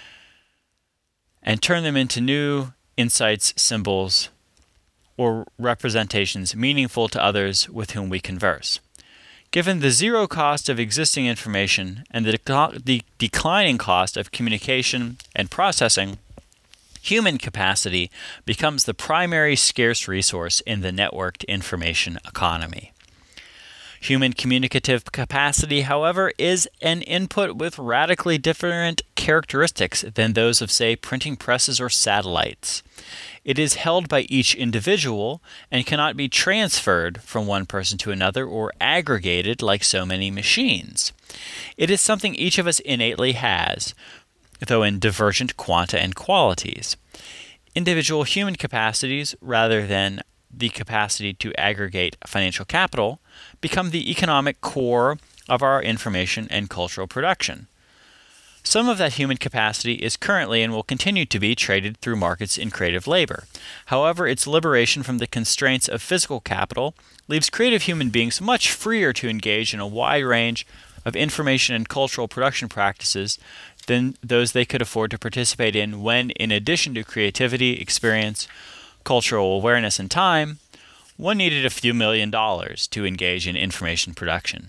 and turn them into new insights, symbols, or representations meaningful to others with whom we converse. Given the zero cost of existing information and the declining cost of communication and processing, human capacity becomes the primary scarce resource in the networked information economy. Human communicative capacity, however, is an input with radically different characteristics than those of, say, printing presses or satellites. It is held by each individual and cannot be transferred from one person to another or aggregated like so many machines. It is something each of us innately has, though in divergent quanta and qualities. Individual human capacities, rather than the capacity to aggregate financial capital, become the economic core of our information and cultural production. Some of that human capacity is currently and will continue to be traded through markets in creative labor. However, its liberation from the constraints of physical capital leaves creative human beings much freer to engage in a wide range of information and cultural production practices than those they could afford to participate in when, in addition to creativity, experience, cultural awareness, and time, one needed a few $1,000,000 to engage in information production.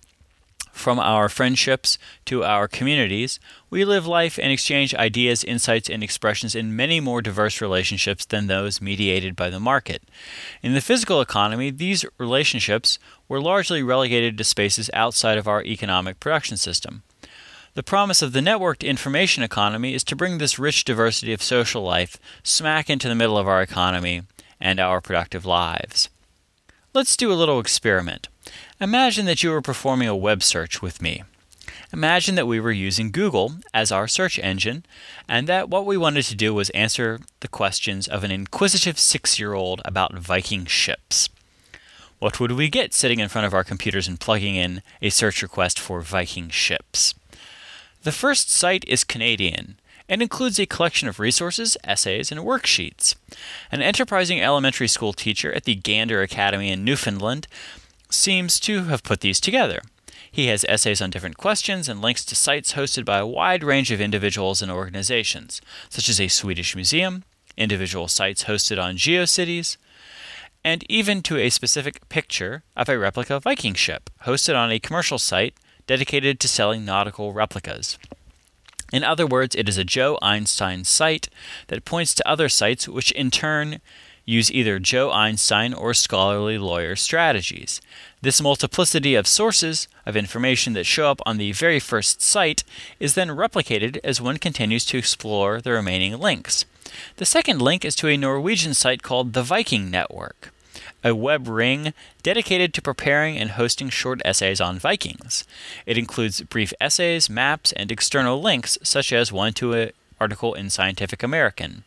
From our friendships to our communities, we live life and exchange ideas, insights, and expressions in many more diverse relationships than those mediated by the market. In the physical economy, these relationships were largely relegated to spaces outside of our economic production system. The promise of the networked information economy is to bring this rich diversity of social life smack into the middle of our economy and our productive lives. Let's do a little experiment. Imagine that you were performing a web search with me. Imagine that we were using Google as our search engine, and that what we wanted to do was answer the questions of an inquisitive 6-year-old about Viking ships. What would we get sitting in front of our computers and plugging in a search request for Viking ships? The first site is Canadian and includes a collection of resources, essays, and worksheets. An enterprising elementary school teacher at the Gander Academy in Newfoundland seems to have put these together. He has essays on different questions and links to sites hosted by a wide range of individuals and organizations, such as a Swedish museum, individual sites hosted on GeoCities, and even to a specific picture of a replica Viking ship hosted on a commercial site dedicated to selling nautical replicas. In other words, it is a Joe Einstein site that points to other sites which in turn use either Joe Einstein or scholarly lawyer strategies. This multiplicity of sources of information that show up on the very first site is then replicated as one continues to explore the remaining links. The second link is to a Norwegian site called the Viking Network, a web ring dedicated to preparing and hosting short essays on Vikings. It includes brief essays, maps, and external links, such as one to an article in Scientific American.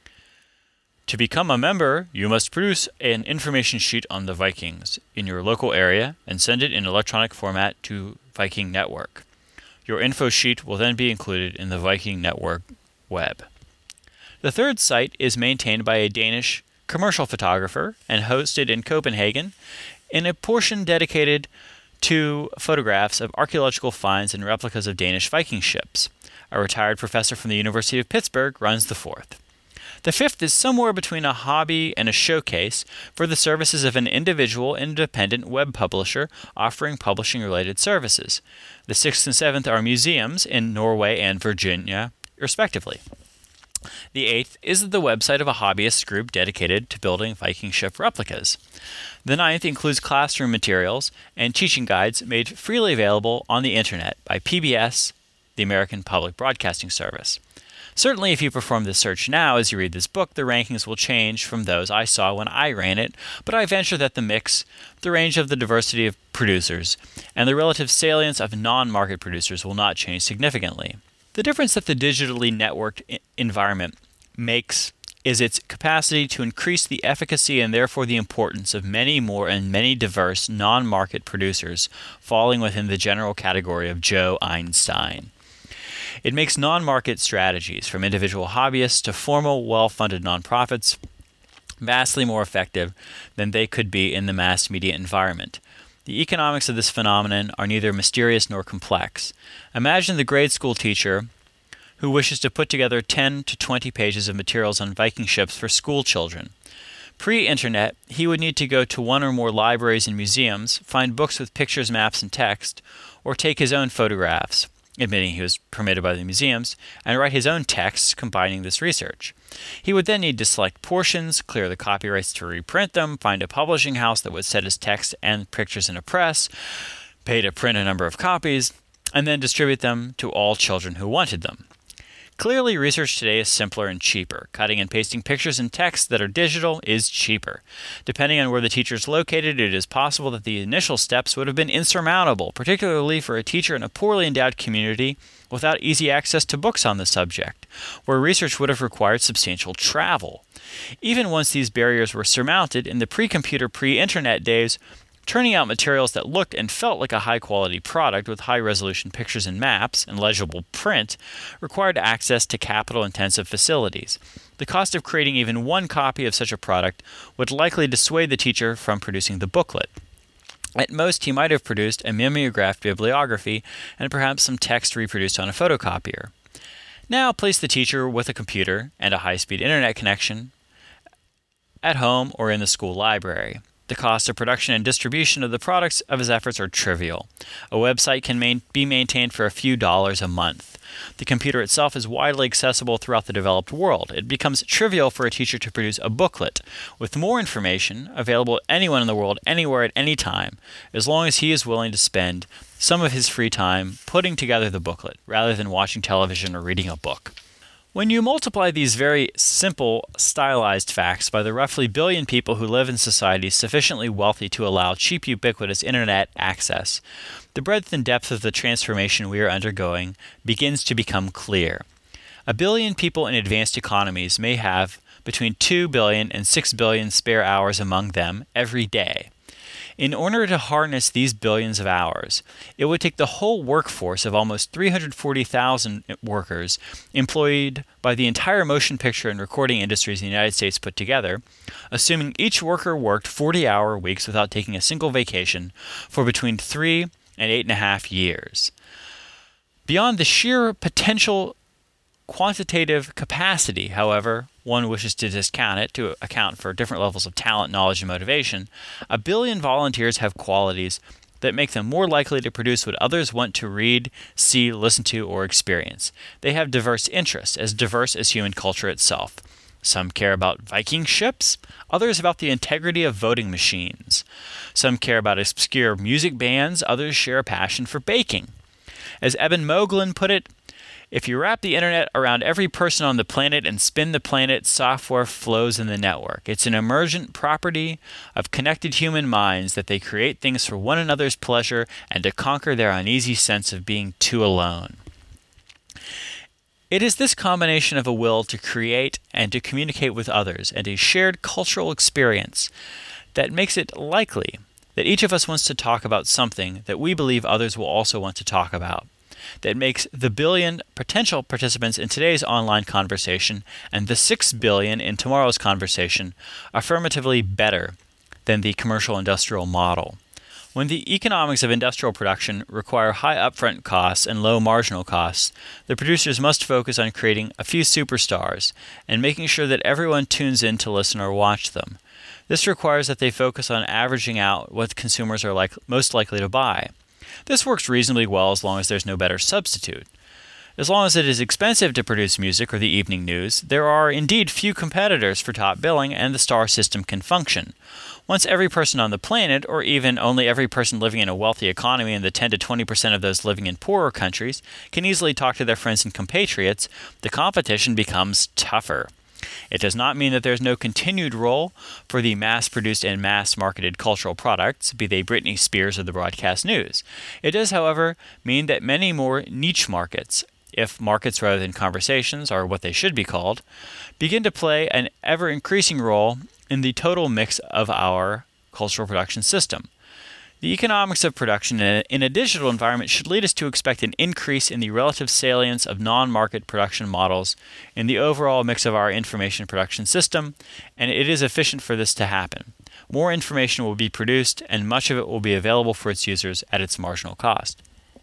To become a member, you must produce an information sheet on the Vikings in your local area and send it in electronic format to Viking Network. Your info sheet will then be included in the Viking Network web. The third site is maintained by a Danish commercial photographer and hosted in Copenhagen in a portion dedicated to photographs of archaeological finds and replicas of Danish Viking ships. A retired professor from the University of Pittsburgh runs the fourth. The fifth is somewhere between a hobby and a showcase for the services of an individual independent web publisher offering publishing-related services. The sixth and seventh are museums in Norway and Virginia, respectively. The eighth is the website of a hobbyist group dedicated to building Viking ship replicas. The ninth includes classroom materials and teaching guides made freely available on the internet by PBS, the American Public Broadcasting Service. Certainly, if you perform this search now as you read this book, the rankings will change from those I saw when I ran it, but I venture that the mix, the range of the diversity of producers, and the relative salience of non-market producers will not change significantly. The difference that the digitally networked environment makes is its capacity to increase the efficacy and therefore the importance of many more and many diverse non-market producers falling within the general category of Joe Einstein. It makes non-market strategies, from individual hobbyists to formal, well-funded nonprofits, vastly more effective than they could be in the mass media environment. The economics of this phenomenon are neither mysterious nor complex. Imagine the grade school teacher who wishes to put together 10 to 20 pages of materials on Viking ships for school children. Pre-internet, he would need to go to one or more libraries and museums, find books with pictures, maps, and text, or take his own photographs, admitting he was permitted by the museums, and write his own texts combining this research. He would then need to select portions, clear the copyrights to reprint them, find a publishing house that would set his text and pictures in a press, pay to print a number of copies, and then distribute them to all children who wanted them. Clearly, research today is simpler and cheaper. Cutting and pasting pictures and text that are digital is cheaper. Depending on where the teacher is located, it is possible that the initial steps would have been insurmountable, particularly for a teacher in a poorly endowed community without easy access to books on the subject, where research would have required substantial travel. Even once these barriers were surmounted in the pre-computer, pre-internet days, turning out materials that looked and felt like a high-quality product with high-resolution pictures and maps and legible print required access to capital-intensive facilities. The cost of creating even one copy of such a product would likely dissuade the teacher from producing the booklet. At most, he might have produced a mimeographed bibliography and perhaps some text reproduced on a photocopier. Now, place the teacher with a computer and a high-speed internet connection at home or in the school library. The cost of production and distribution of the products of his efforts are trivial. A website can be maintained for a few dollars a month. The computer itself is widely accessible throughout the developed world. It becomes trivial for a teacher to produce a booklet with more information available to anyone in the world, anywhere at any time, as long as he is willing to spend some of his free time putting together the booklet rather than watching television or reading a book. When you multiply these very simple, stylized facts by the roughly billion people who live in societies sufficiently wealthy to allow cheap, ubiquitous internet access, the breadth and depth of the transformation we are undergoing begins to become clear. A billion people in advanced economies may have between 2 billion and 6 billion spare hours among them every day. In order to harness these billions of hours, it would take the whole workforce of almost 340,000 workers employed by the entire motion picture and recording industries in the United States put together, assuming each worker worked 40-hour weeks without taking a single vacation for between 3 and 8.5 years. Beyond the sheer potential quantitative capacity, however, one wishes to discount it to account for different levels of talent, knowledge, and motivation, a billion volunteers have qualities that make them more likely to produce what others want to read, see, listen to, or experience. They have diverse interests, as diverse as human culture itself. Some care about Viking ships, others about the integrity of voting machines. Some care about obscure music bands, others share a passion for baking. As Eben Moglen put it, if you wrap the internet around every person on the planet and spin the planet, software flows in the network. It's an emergent property of connected human minds that they create things for one another's pleasure and to conquer their uneasy sense of being too alone. It is this combination of a will to create and to communicate with others and a shared cultural experience that makes it likely that each of us wants to talk about something that we believe others will also want to talk about, that makes the billion potential participants in today's online conversation and the 6 billion in tomorrow's conversation affirmatively better than the commercial industrial model. When the economics of industrial production require high upfront costs and low marginal costs, the producers must focus on creating a few superstars and making sure that everyone tunes in to listen or watch them. This requires that they focus on averaging out what consumers are most likely to buy. This works reasonably well as long as there's no better substitute. As long as it is expensive to produce music or the evening news, there are indeed few competitors for top billing and the star system can function. Once every person on the planet, or even only every person living in a wealthy economy and the 10 to 20% of those living in poorer countries, can easily talk to their friends and compatriots, the competition becomes tougher. It does not mean that there is no continued role for the mass-produced and mass-marketed cultural products, be they Britney Spears or the broadcast news. It does, however, mean that many more niche markets, if markets rather than conversations are what they should be called, begin to play an ever-increasing role in the total mix of our cultural production system. The economics of production in a digital environment should lead us to expect an increase in the relative salience of non-market production models in the overall mix of our information production system, and it is efficient for this to happen. More information will be produced, and much of it will be available for its users at its marginal cost.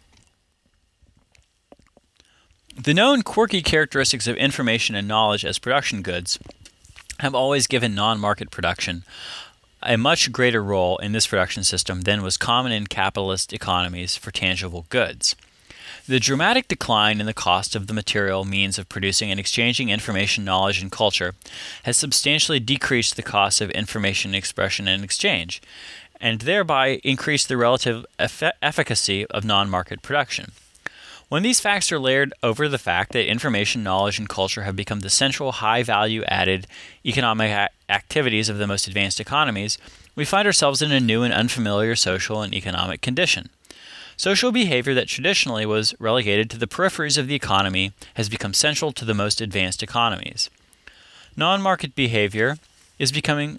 The known quirky characteristics of information and knowledge as production goods have always given non-market production a much greater role in this production system than was common in capitalist economies for tangible goods. The dramatic decline in the cost of the material means of producing and exchanging information, knowledge, and culture has substantially decreased the cost of information expression and exchange, and thereby increased the relative efficacy of non-market production. When these facts are layered over the fact that information, knowledge, and culture have become the central high-value added economic activities of the most advanced economies, we find ourselves in a new and unfamiliar social and economic condition. Social behavior that traditionally was relegated to the peripheries of the economy has become central to the most advanced economies. Non-market behavior is becoming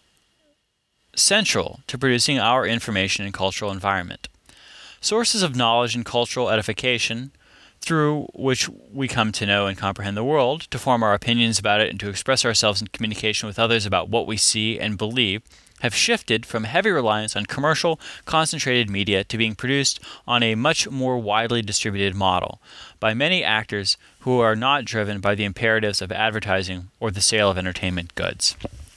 central to producing our information and cultural environment. Sources of knowledge and cultural edification, through which we come to know and comprehend the world, to form our opinions about it, and to express ourselves in communication with others about what we see and believe, have shifted from heavy reliance on commercial, concentrated media to being produced on a much more widely distributed model by many actors who are not driven by the imperatives of advertising or the sale of entertainment goods.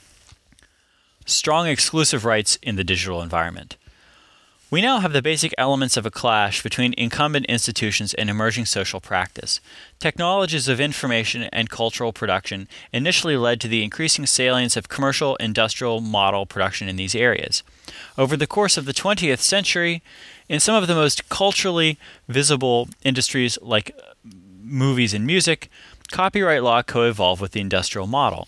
Strong exclusive rights in the digital environment. We now have the basic elements of a clash between incumbent institutions and emerging social practice. Technologies of information and cultural production initially led to the increasing salience of commercial industrial model production in these areas. Over the course of the 20th century, in some of the most culturally visible industries like movies and music, copyright law co-evolved with the industrial model.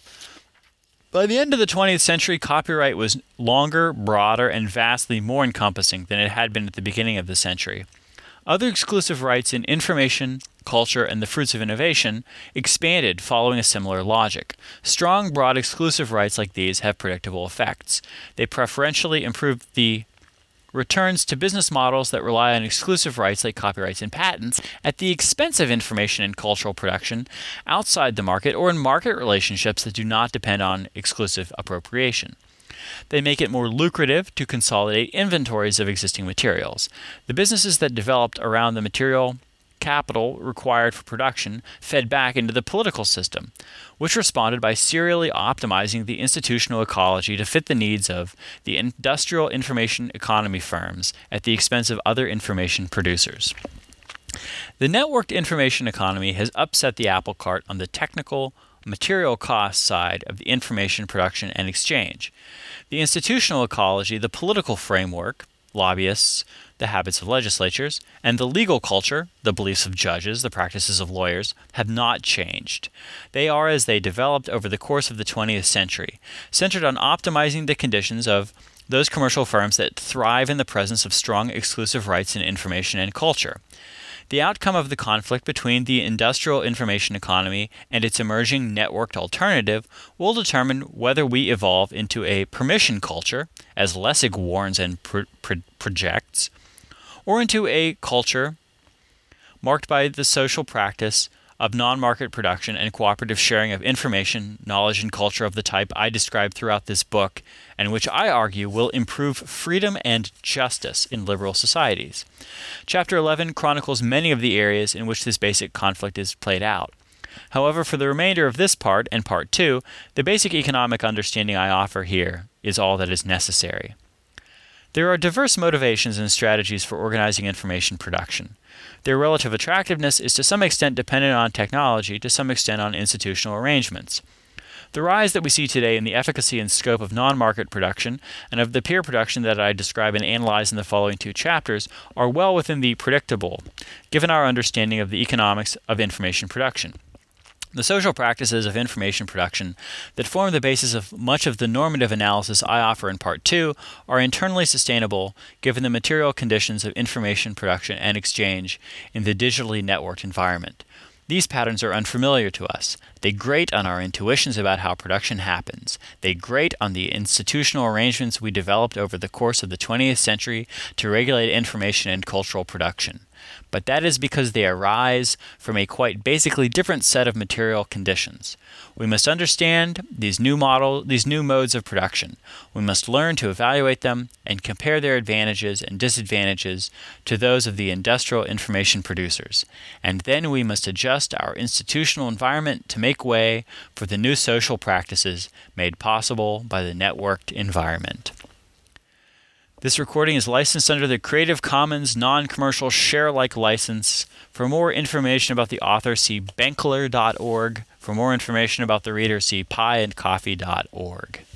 By the end of the 20th century, copyright was longer, broader, and vastly more encompassing than it had been at the beginning of the century. Other exclusive rights in information, culture, and the fruits of innovation expanded following a similar logic. Strong, broad exclusive rights like these have predictable effects. They preferentially improve the returns to business models that rely on exclusive rights like copyrights and patents at the expense of information and cultural production outside the market or in market relationships that do not depend on exclusive appropriation. They make it more lucrative to consolidate inventories of existing materials. The businesses that developed around the material capital required for production fed back into the political system, which responded by serially optimizing the institutional ecology to fit the needs of the industrial information economy firms at the expense of other information producers. The networked information economy has upset the apple cart on the technical, material cost side of the information production and exchange. The institutional ecology, the political framework, lobbyists, the habits of legislatures, and the legal culture, the beliefs of judges, the practices of lawyers, have not changed. They are as they developed over the course of the 20th century, centered on optimizing the conditions of those commercial firms that thrive in the presence of strong exclusive rights in information and culture. The outcome of the conflict between the industrial information economy and its emerging networked alternative will determine whether we evolve into a permission culture, as Lessig warns and projects, or into a culture marked by the social practice of non-market production and cooperative sharing of information, knowledge, and culture of the type I described throughout this book, and which I argue will improve freedom and justice in liberal societies. Chapter 11 chronicles many of the areas in which this basic conflict is played out. However, for the remainder of this part and part 2, the basic economic understanding I offer here is all that is necessary. There are diverse motivations and strategies for organizing information production. Their relative attractiveness is to some extent dependent on technology, to some extent on institutional arrangements. The rise that we see today in the efficacy and scope of non-market production and of the peer production that I describe and analyze in the following 2 chapters are well within the predictable, given our understanding of the economics of information production. The social practices of information production that form the basis of much of the normative analysis I offer in Part 2 are internally sustainable given the material conditions of information production and exchange in the digitally networked environment. These patterns are unfamiliar to us. They grate on our intuitions about how production happens. They grate on the institutional arrangements we developed over the course of the 20th century to regulate information and cultural production. But that is because they arise from a quite basically different set of material conditions. We must understand these new modes of production. We must learn to evaluate them and compare their advantages and disadvantages to those of the industrial information producers. And then we must adjust our institutional environment to make way for the new social practices made possible by the networked environment. This recording is licensed under the Creative Commons non-commercial share-alike license. For more information about the author, see Benkler.org. For more information about the reader, see pieandcoffee.org.